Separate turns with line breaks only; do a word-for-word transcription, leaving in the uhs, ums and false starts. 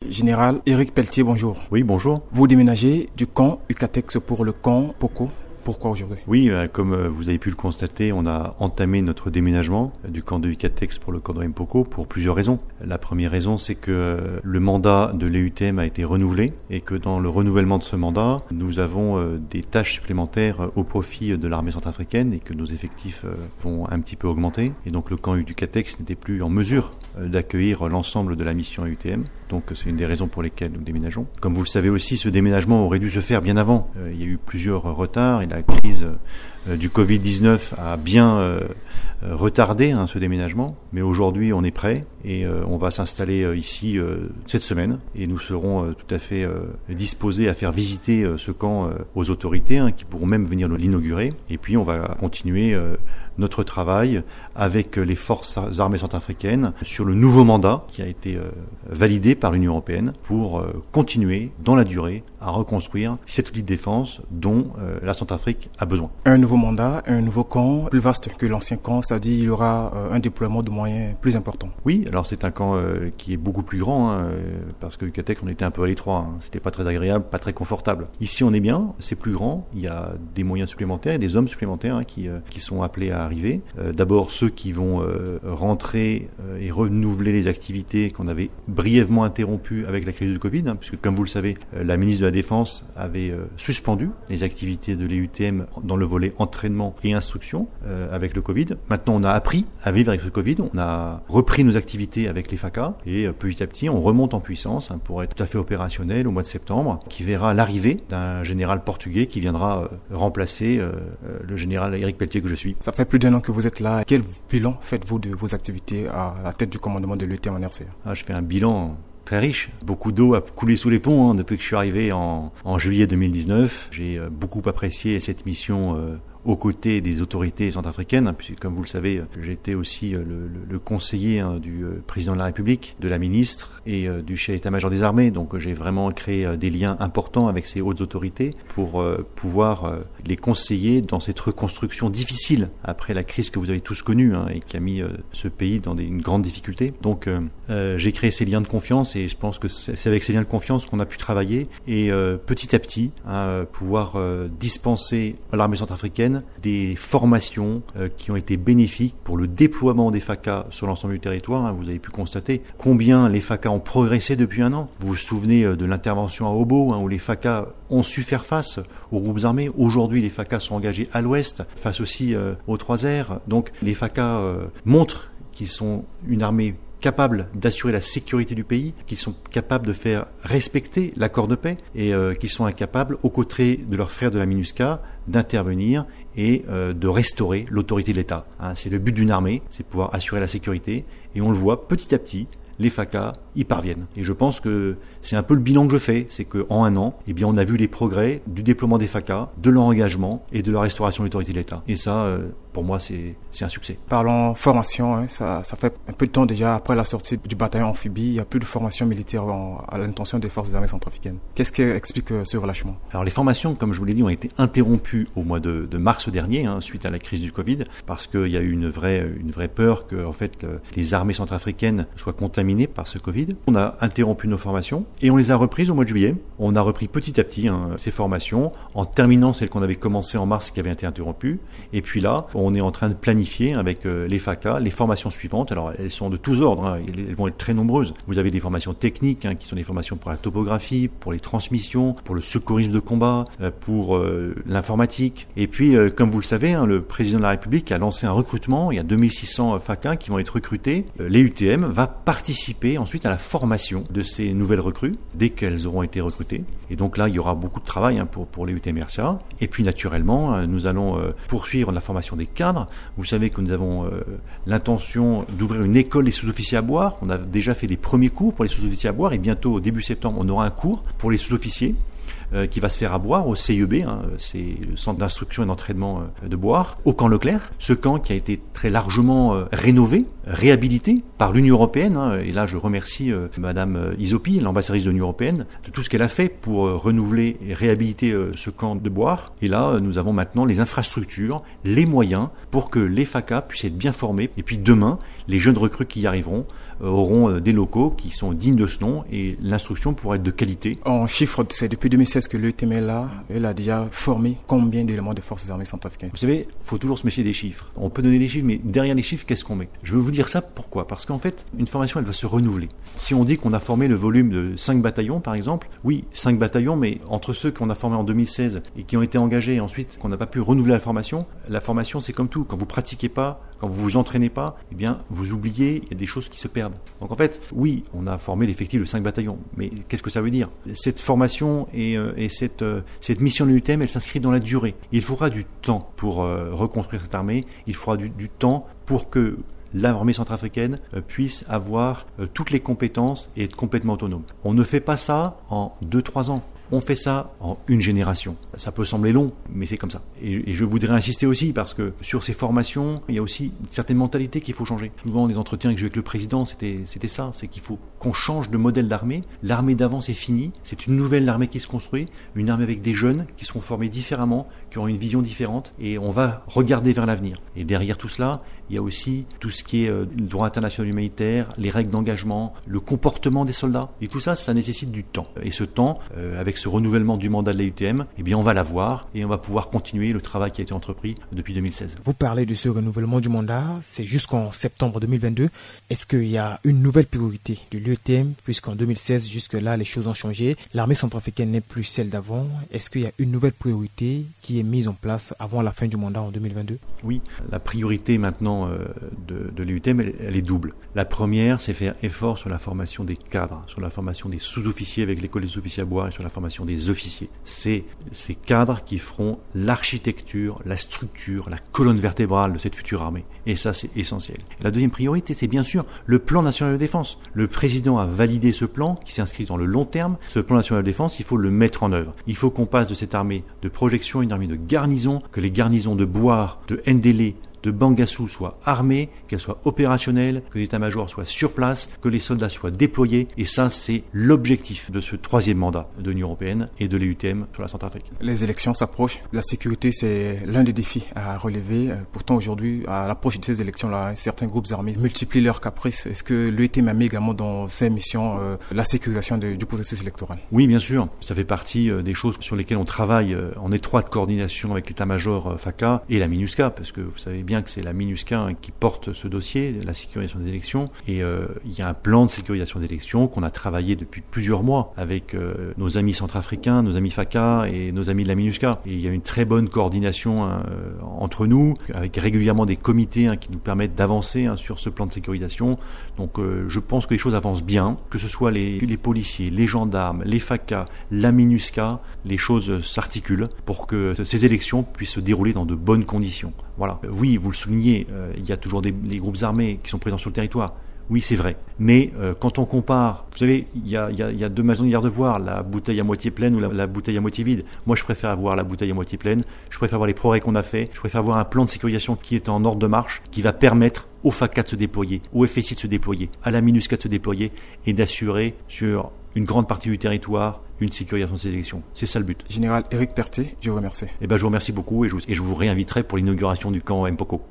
Général Éric Pelletier, bonjour.
Oui, bonjour.
Vous déménagez du camp Ucatex pour le camp Poko. Pourquoi aujourd'hui ?
Oui, euh, comme euh, vous avez pu le constater, on a entamé notre déménagement euh, du camp de Ucatex pour le camp de Mpoko pour plusieurs raisons. La première raison, c'est que euh, le mandat de l'E U T M a été renouvelé et que dans le renouvellement de ce mandat, nous avons euh, des tâches supplémentaires euh, au profit de l'armée centrafricaine et que nos effectifs euh, vont un petit peu augmenter. Et donc le camp Ucatex n'était plus en mesure euh, d'accueillir l'ensemble de la mission E U T M. Donc c'est une des raisons pour lesquelles nous déménageons. Comme vous le savez aussi, ce déménagement aurait dû se faire bien avant. Euh, il y a eu plusieurs retards et la crise euh, du covid dix-neuf a bien euh, retardé hein, ce déménagement. Mais aujourd'hui, on est prêt et euh, on va s'installer euh, ici euh, cette semaine et nous serons euh, tout à fait euh, disposés à faire visiter euh, ce camp euh, aux autorités hein, qui pourront même venir l'inaugurer. Et puis on va continuer euh, notre travail avec les forces armées centrafricaines sur le nouveau mandat qui a été euh, validé par l'Union européenne pour euh, continuer dans la durée à reconstruire cet outil de défense dont euh, la Centrafrique a besoin.
Un nouveau mandat, un nouveau camp plus vaste que l'ancien camp, ça dit il y aura euh, un déploiement de moyens plus important.
Oui, alors c'est un camp euh, qui est beaucoup plus grand hein, euh, parce que Ucatex on était un peu à l'étroit, hein. C'était pas très agréable, pas très confortable. Ici on est bien, c'est plus grand, il y a des moyens supplémentaires et des hommes supplémentaires hein, qui, euh, qui sont appelés à arriver. Euh, d'abord ceux qui vont euh, rentrer euh, et renouveler les activités qu'on avait brièvement interrompues avec la crise du Covid, hein, puisque comme vous le savez, euh, la ministre de la Défense avait euh, suspendu les activités de l'E U T M dans le volet entraînement et instruction euh, avec le Covid. Maintenant on a appris à vivre avec ce Covid, on a repris nos activités avec les F A C A et euh, petit à petit on remonte en puissance hein, pour être tout à fait opérationnel au mois de septembre, qui verra l'arrivée d'un général portugais qui viendra euh, remplacer euh, le général Éric Pelletier que je suis.
Ça fait plus d'un an que vous êtes là. Quel bilan faites-vous de vos activités à la tête du commandement de l'E U T M en R C A ?
Ah, je fais un bilan très riche. Beaucoup d'eau a coulé sous les ponts hein, depuis que je suis arrivé en, en juillet deux mille dix-neuf. J'ai euh, beaucoup apprécié cette mission euh, aux côtés des autorités centrafricaines, hein, puisque comme vous le savez, j'étais aussi euh, le, le conseiller hein, du euh, président de la République, de la ministre et euh, du chef d'état-major des armées. Donc j'ai vraiment créé euh, des liens importants avec ces hautes autorités pour euh, pouvoir euh, les conseiller dans cette reconstruction difficile après la crise que vous avez tous connue hein, et qui a mis euh, ce pays dans des, une grande difficulté. Donc euh, euh, j'ai créé ces liens de confiance et je pense que c'est avec ces liens de confiance qu'on a pu travailler et euh, petit à petit hein, pouvoir euh, dispenser à l'armée centrafricaine des formations euh, qui ont été bénéfiques pour le déploiement des F A C A sur l'ensemble du territoire. Hein. Vous avez pu constater combien les F A C A ont progressé depuis un an. Vous vous souvenez euh, de l'intervention à Obo, hein, où les F A C A ont su faire face aux groupes armés. Aujourd'hui, les F A C A sont engagés à l'ouest, face aussi euh, aux trois R. Donc les F A C A euh, montrent qu'ils sont une armée capables d'assurer la sécurité du pays, qui sont capables de faire respecter l'accord de paix et euh, qui sont incapables, aux côtés de leurs frères de la MINUSCA, d'intervenir et euh, de restaurer l'autorité de l'État. Hein, c'est le but d'une armée, c'est de pouvoir assurer la sécurité et on le voit petit à petit, les F A C A y parviennent. Et je pense que c'est un peu le bilan que je fais, c'est qu'en un an, eh bien, on a vu les progrès du déploiement des F A C A, de leur engagement et de la restauration de l'autorité de l'État. Et ça, euh, pour moi, c'est, c'est un succès.
Parlons formation, hein, ça, ça fait un peu de temps déjà après la sortie du bataillon amphibie, il n'y a plus de formation militaire en, à l'intention des forces armées centrafricaines. Qu'est-ce qui explique euh, ce relâchement ?
Alors les formations, comme je vous l'ai dit, ont été interrompues au mois de, de mars dernier, hein, suite à la crise du Covid, parce qu'il y a eu une vraie, une vraie peur que en fait, le, les armées centrafricaines soient contaminées par ce Covid. On a interrompu nos formations et on les a reprises au mois de juillet. On a repris petit à petit hein, ces formations en terminant celles qu'on avait commencées en mars qui avaient été interrompues. Et puis là, on est en train de planifier avec euh, les F A C A les formations suivantes. Alors elles sont de tous ordres, hein, elles vont être très nombreuses. Vous avez des formations techniques hein, qui sont des formations pour la topographie, pour les transmissions, pour le secourisme de combat, euh, pour euh, l'informatique. Et puis, euh, comme vous le savez, hein, le président de la République a lancé un recrutement. Il y a deux mille six cents F A C A qui vont être recrutés. Euh, l'E U T M va participer ensuite à la formation de ces nouvelles recrues dès qu'elles auront été recrutées. Et donc là, il y aura beaucoup de travail hein, pour, pour l'E U T M R C A. Et puis naturellement, euh, nous allons euh, poursuivre la formation des cadres. Vous savez que nous avons euh, l'intention d'ouvrir une école des sous-officiers à boire. On a déjà fait des premiers cours pour les sous-officiers à boire et bientôt, au début septembre, on aura un cours pour les sous-officiers euh, qui va se faire à Boire, au C I E B, hein, c'est le centre d'instruction et d'entraînement euh, de Boire, au camp Leclerc. Ce camp qui a été très largement euh, rénové, réhabilité par l'Union européenne. Hein, et là, je remercie euh, Madame Isopi, l'ambassadrice de l'Union européenne, de tout ce qu'elle a fait pour euh, renouveler et réhabiliter euh, ce camp de Boire. Et là, euh, nous avons maintenant les infrastructures, les moyens pour que les F A C A puissent être bien formés. Et puis demain, les jeunes recrues qui y arriveront euh, auront euh, des locaux qui sont dignes de ce nom et l'instruction pourra être de qualité.
En chiffres, c'est depuis deux mille seize que l'E U T M est là. Elle a déjà formé combien d'éléments des forces armées centrafricaines?
Vous savez, il faut toujours se méfier des chiffres. On peut donner les chiffres, mais derrière les chiffres, qu'est-ce qu'on met? Je veux vous dire ça, pourquoi? Parce qu'en fait, une formation, elle va se renouveler. Si on dit qu'on a formé le volume de cinq bataillons, par exemple, oui, cinq bataillons, mais entre ceux qu'on a formés en deux mille seize et qui ont été engagés et ensuite qu'on n'a pas pu renouveler la formation, la formation, c'est comme tout. Quand vous pratiquez pas, quand vous vous entraînez pas, eh bien, vous oubliez, il y a des choses qui se perdent. Donc en fait, oui, on a formé l'effectif de cinq bataillons, mais qu'est-ce que ça veut dire? Cette formation et, euh, et cette, euh, cette mission de l'U T M, elle s'inscrit dans la durée. Il faudra du temps pour euh, reconstruire cette armée, il faudra du, du temps pour que l'armée centrafricaine euh, puisse avoir euh, toutes les compétences et être complètement autonome. On ne fait pas ça en deux trois ans. On fait ça en une génération. Ça peut sembler long, mais c'est comme ça. Et, et je voudrais insister aussi parce que sur ces formations, il y a aussi certaines mentalités qu'il faut changer. Souvent, les entretiens que j'ai eu avec le président, c'était, c'était ça. C'est qu'il faut qu'on change de modèle d'armée. L'armée d'avant, c'est fini. C'est une nouvelle armée qui se construit. Une armée avec des jeunes qui seront formés différemment, qui auront une vision différente. Et on va regarder vers l'avenir. Et derrière tout cela, il y a aussi tout ce qui est euh, le droit international humanitaire, les règles d'engagement, le comportement des soldats. Et tout ça, ça nécessite du temps. Et ce temps, euh, avec ce renouvellement du mandat de l'E U T M, eh bien, on va l'avoir et on va pouvoir continuer le travail qui a été entrepris depuis deux mille seize.
Vous parlez de ce renouvellement du mandat, c'est jusqu'en septembre deux mille vingt-deux. Est-ce qu'il y a une nouvelle priorité de l'E U T M, puisqu'en deux mille seize, jusque-là, les choses ont changé. L'armée centrafricaine n'est plus celle d'avant. Est-ce qu'il y a une nouvelle priorité qui est mise en place avant la fin du mandat en deux mille vingt-deux?
Oui, la priorité maintenant euh, de, de l'E U T M, elle, elle est double. La première, c'est faire effort sur la formation des cadres, sur la formation des sous-officiers avec l'école des sous-officiers à boire et sur la formation des officiers. C'est ces cadres qui feront l'architecture, la structure, la colonne vertébrale de cette future armée. Et ça, c'est essentiel. La deuxième priorité, c'est bien sûr le plan national de défense. Le président a validé ce plan qui s'inscrit dans le long terme. Ce plan national de défense, il faut le mettre en œuvre. Il faut qu'on passe de cette armée de projection à une armée de garnison, que les garnisons de Boire, de Ndélé, de Bangassou soient armées, qu'elles soient opérationnelles, que l'état-major soit sur place, que les soldats soient déployés. Et ça, c'est l'objectif de ce troisième mandat de l'Union européenne et de l'E U T M sur la Centrafrique.
Les élections s'approchent. La sécurité, c'est l'un des défis à relever. Pourtant, aujourd'hui, à l'approche de ces élections-là, certains groupes armés multiplient leurs caprices. Est-ce que l'E U T M a mis également dans ses missions euh, la sécurisation de, du processus électoral?
Oui, bien sûr. Ça fait partie euh, des choses sur lesquelles on travaille euh, en étroite coordination avec l'état-major euh, FACA et la MINUSCA, parce que vous savez bien que c'est la MINUSCA hein, qui porte ce dossier, la sécurisation des élections. Et euh, il y a un plan de sécurisation des élections qu'on a travaillé depuis plusieurs mois avec euh, nos amis centrafricains, nos amis FACA et nos amis de la MINUSCA. Et il y a une très bonne coordination hein, entre nous, avec régulièrement des comités hein, qui nous permettent d'avancer hein, sur ce plan de sécurisation. Donc euh, je pense que les choses avancent bien, que ce soit les, les policiers, les gendarmes, les FACA, la MINUSCA, les choses s'articulent pour que ces élections puissent se dérouler dans de bonnes conditions. Voilà. Oui, vous le soulignez, euh, il y a toujours des les groupes armés qui sont présents sur le territoire. Oui, c'est vrai. Mais euh, quand on compare, vous savez, il y a, y, a, y a deux manières de voir, la bouteille à moitié pleine ou la, la bouteille à moitié vide. Moi, je préfère avoir la bouteille à moitié pleine. Je préfère voir les progrès qu'on a fait. Je préfère avoir un plan de sécurisation qui est en ordre de marche, qui va permettre au FACA de se déployer, au F S I de se déployer, à la MINUSCA de se déployer et d'assurer sur une grande partie du territoire une sécurisation de ces élections. C'est ça le but.
Général Éric Perté, je vous remercie.
Eh ben, je vous remercie beaucoup et je vous, et je vous réinviterai pour l'inauguration du camp Mpoko.